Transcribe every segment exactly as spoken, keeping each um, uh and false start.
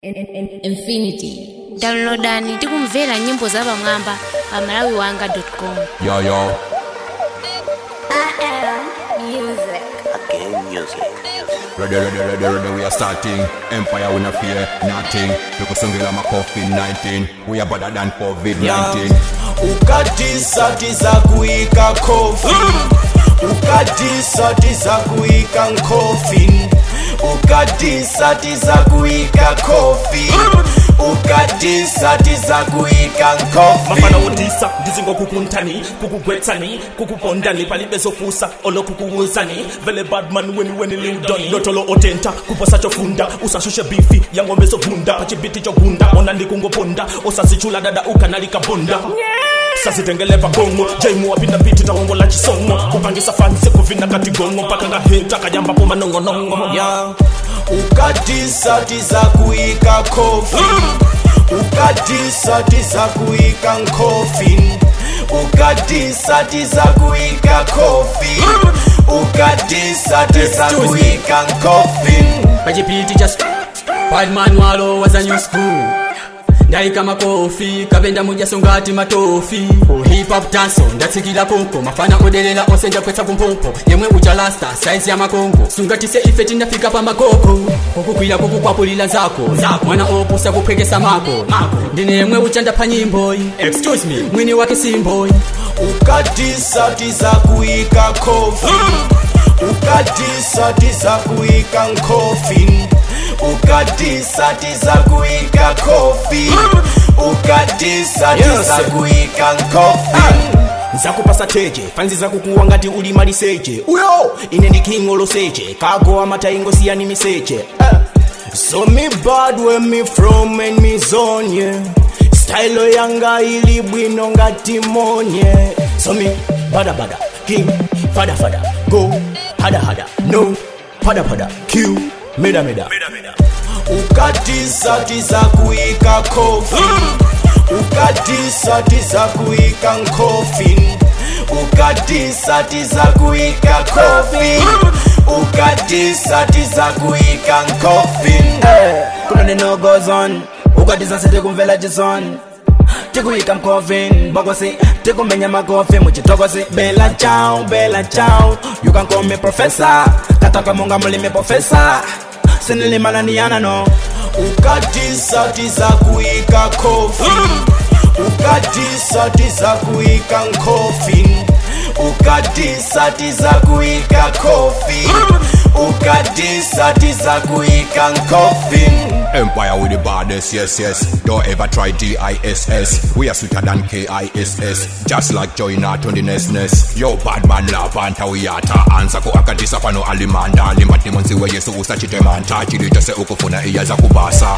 Infinity. Downloadani tikumvera nyimbo za pamwamba pa malawi wanga dot com. Yo yo. I am music. Again music. Ready, ready, ready, ready, we are starting. Empire we not fear nothing. Tukusongela ma COVID nineteen. We are better than COVID nineteen. Ukatisa tiza kuika coffin. Ukatisa tiza kuika coffin. Ukatisa tiza kuika coffin. Ukatisa tiza kuika coffin. Mafana udisa ndizingo kukuntani kukugwetsani kukupondani palibezo fusa olo kukuwuzani vele badman weni weni liudoni lotolo otenta kuposa chofunda usashushe bifi yangombe zogunda pachibiti chogunda ona ndikungoponda osasichula dada ukanalika bonda sasitengeleva gongo jaimu wapinda biti tawongo la chisongo kupangisa fanse kuvina katigongo paka nga heta kajamba poma nongo nongo yeah. Ukatisa tiza kuika coffin. Ukatisa tiza kuika coffin. Ukatisa tiza kuika coffin. Ukatisa tiza kuika coffin. Pachipiti just bad man walo was a new school. Ndaika makofi kabenda muja songati matofi hip hop dance ndatsikira koko mafana odelela osenja kwetsa kumpompo yemwe uchalasta size ya makongo sungati se ifeti ndafika pa makoko kukukwira kukukwapulila zako mwana opusa kupwekesa mako ndine yemwe uchanda pa nyimbo excuse me mwini wake simboy. Ukatisa tiza kuika coffin. Ukatisa tiza kuika coffin. Ukatisa tiza kuika coffin. Ukatisa tiza kuika coffin. Zakupasa teje fanzi zakukuwa ngati uli maliseche uyo ine ndi king oloseche kago amataingo siyani miseche uh. So me bad where me from and me zone yeah. Style yanga ili bwino ngati monye. So me bada bada king fada fada go hada hada no pada pada Q meda meda. Ukatisa tiza kuika coffin. Ukatisa tiza kuika coffin. Ukatisa tiza kuika coffin. Ukatisa tiza kuika coffin. Kuna neno goes on. Ukatisa sete kumvela jison. Tikuika coffin. Bogosi tikumenya makofi muchitogosi. Bella ciao, bella ciao. You can call me professor. Kataka munga mulime professor. Sinili mananiana no. Ukatisa tiza kuika coffin. Ukatisa tiza kuika coffin. Ukatisa tiza kuika coffin. Ukatisa tiza kuika coffin. Empire with the baddest, yes, yes. Don't ever try D I S S. We are sweeter than K I S S. Just like joy not on the nest nest. Yo, bad man la panta uyata. Ansa ko akatisa pano alimanda. Limbati monsi we yesu usachite manta. Chilito se ukufuna iya za kubasa.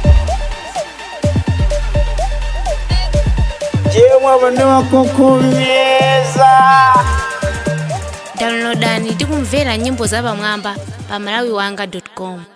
Jemwa vanwa kukumeza. Downloadani tikumvera nyimbo za pamwamba pa malawi wanga dot com.